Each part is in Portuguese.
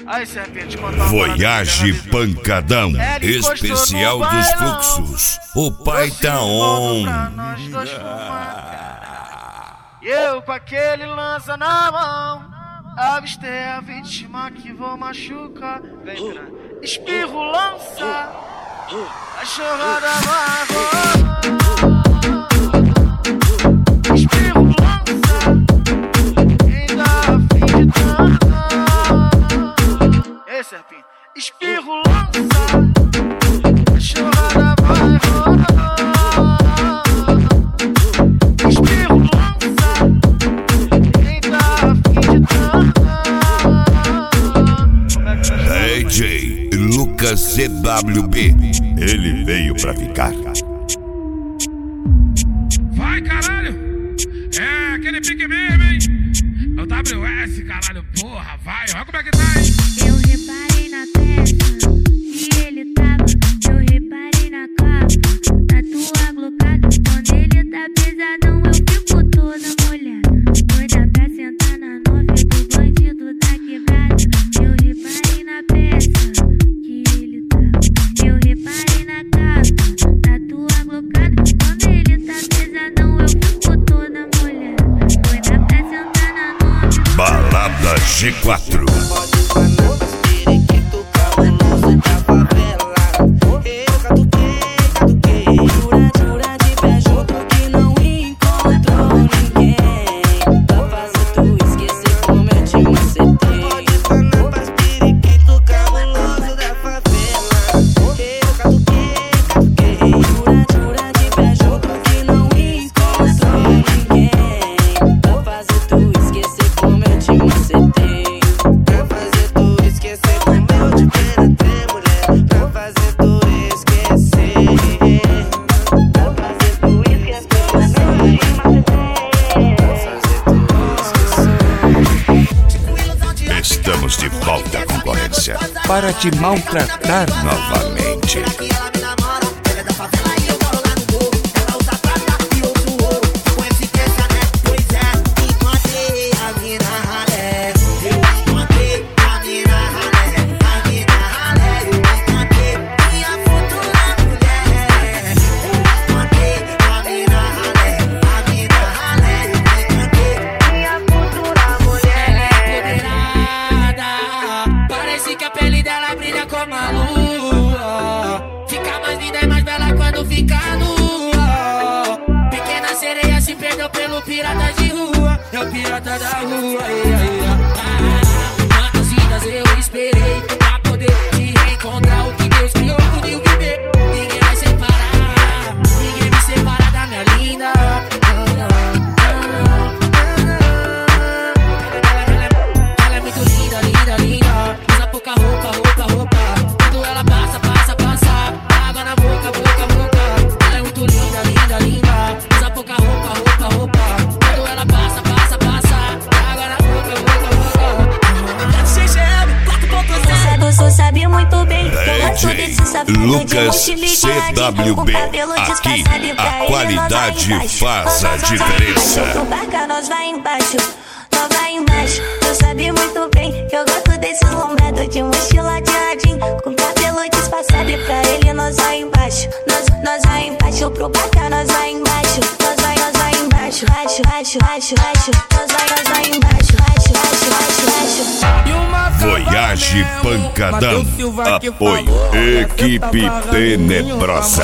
Aí, serpente, conta uma Voyage Pancadão, especial dos fluxos. O pai tá on. E eu com aquele lança na mão, avistei a vítima que vou machucar. Vem, piranha. Espirro, lança, a chorada vai rolar. Espirro, lança, ainda a fim de dançar. Ei, serpinho, espirro, lança, a chorada vai rolar. Espirro, lança, ainda a fim de dançar. DJ Lucas CWB, ele veio pra ficar. Vai, caralho! É aquele pique mesmo, hein? É o WS, caralho, porra, vai, olha como é que tá, hein? Eu reparei na testa que ele tava, eu reparei na capa da tua blocada. Quando ele tá pesadão eu fico toda molhada, doida pra sentar na nove do bandido da quebrada. Eu reparei na peça que ele tava, eu reparei na capa da tua blocada. Quando ele tá pesadão eu fico toda molhada, doida pra sentar na nove. Balada G4. Estamos de volta à concorrência para te maltratar novamente. Pequena sereia se perdeu pelo pirata de rua. É o pirata da rua. Quantas vidas eu esperei pra poder te reencontrar. O que Deus criou comigo viver. Ninguém vai separar, ninguém me separa da minha linda. Ela é muito linda, linda, linda. Usa pouca roupa, roupa, roupa. Quando ela passa, passa, passa. Água na boca, boca, boca. Ela é muito linda, linda, linda. Usa pouca roupa, roupa, roupa. Quando ela passa, passa, passa. Água na boca, boca, boca. Você sabe muito bem que eu gosto DJ desse safado Lucas de CWB, aqui a qualidade faz a diferença. No barca nós vai embaixo, nós vai embaixo. Tu sabe muito bem que eu gosto desse lombrado de mochila de radinho, com cabelo disfarçado. E pra ele nós vai embaixo, nós vai embaixo. Pro barca nós vai embaixo, nós vai embaixo, baixo, baixo, baixo, baixo. Nós vai embaixo, baixo, baixo, baixo, baixo. Voyage Pancadão, apoio Equipe Tenebrosa.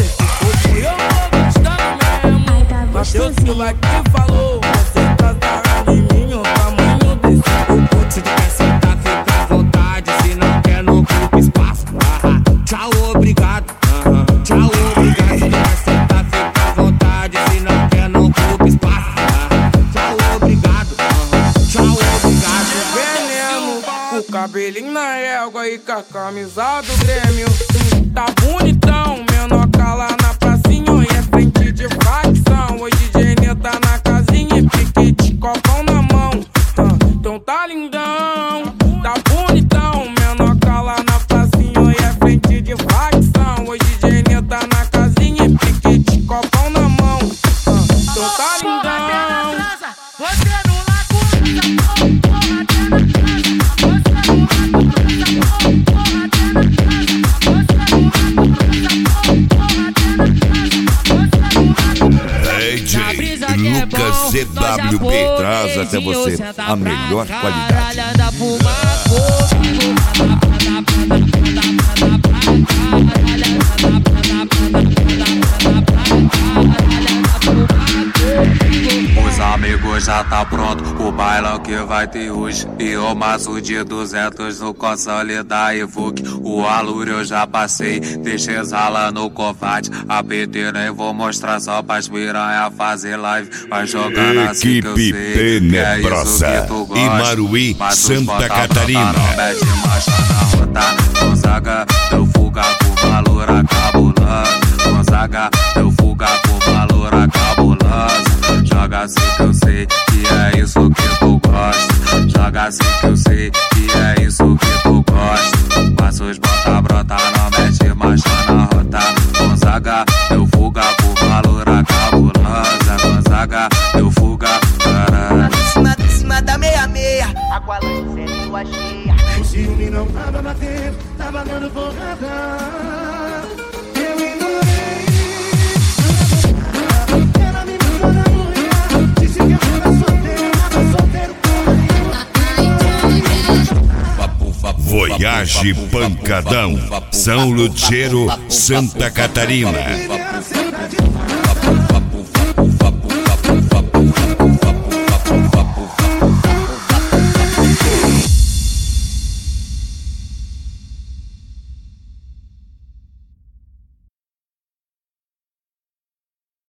Mateus Silva que falou, você tá sarrado em mim, o tamanho desse corpo. Se tu quer sentar, fica à vontade, se não quer não ocupa espaço. Tchau, obrigado. Tchau, obrigado. Se tu quer sentar, fica à vontade, se não quer não ocupa espaço. Tchau, obrigado. Tchau, obrigado. Veneno, com o cabelinho na égua e com a camisa do Grêmio. Tá bonitão, menor cala na pracinha e é frente de facção. Hoje Gênia tá na casinha e piquete, copão na mão. Então tá lindão, tá bonitão, menor cala na pracinha e é frente de facção. Hoje Gênia tá na casinha e piquete, copão na mão. Então tá lindão. Você no lago, porra, você no lago. WP traz até você a melhor qualidade. Os amigos já tá pronto, o bailão que vai ter hoje. E o maço de 200 no console da Evoque. O aluro eu já passei, deixei exala no combate. A PT nem vou mostrar só pras piranha fazer live. Vai jogar assim que eu sei, Tenebrosa, é isso que tu gosta. Imaruí, Santa Catarina. Mete marcha na rota, Gonzaga, eu fuga com valor cabuloso. Gonzaga, eu fuga com valor cabuloso. Joga assim que eu sei que é isso que tu gosta. Joga assim que eu sei que é isso que tu gosta. Passos bota, brota, não mete marcha na rota. Gonzaga, eu fuga por valor cabulosa. Gonzaga, eu fuga, caralho. Em cima da meia-meia, Aqualante sem lua cheia. O ciúme não tava batendo, tava dando porrada. Eu ignorei. Ela me mandou na mulher, disse que eu era solteiro, Voyage Pancadão, São Lutero, Santa Catarina.